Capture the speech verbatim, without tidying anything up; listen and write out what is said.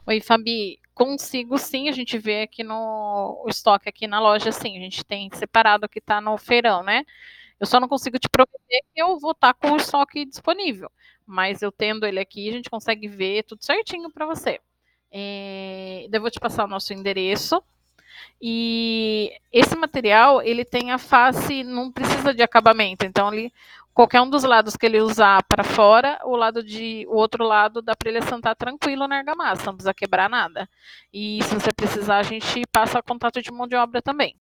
Oi, Fabi. Consigo sim, a gente vê aqui no o estoque aqui na loja, sim, a gente tem separado o que tá no feirão, né. Eu só não consigo te prometer que eu vou estar com o estoque disponível, mas eu tendo ele aqui, a gente consegue ver tudo certinho para você. Eh, daí eu vou te passar o nosso endereço, e esse material, ele tem a face não precisa de acabamento, então ali, qualquer um dos lados que ele usar para fora, o lado de o outro lado dá para ele assentar tranquilo na argamassa, não precisa quebrar nada. E se você precisar, a gente passa contato de mão de obra também.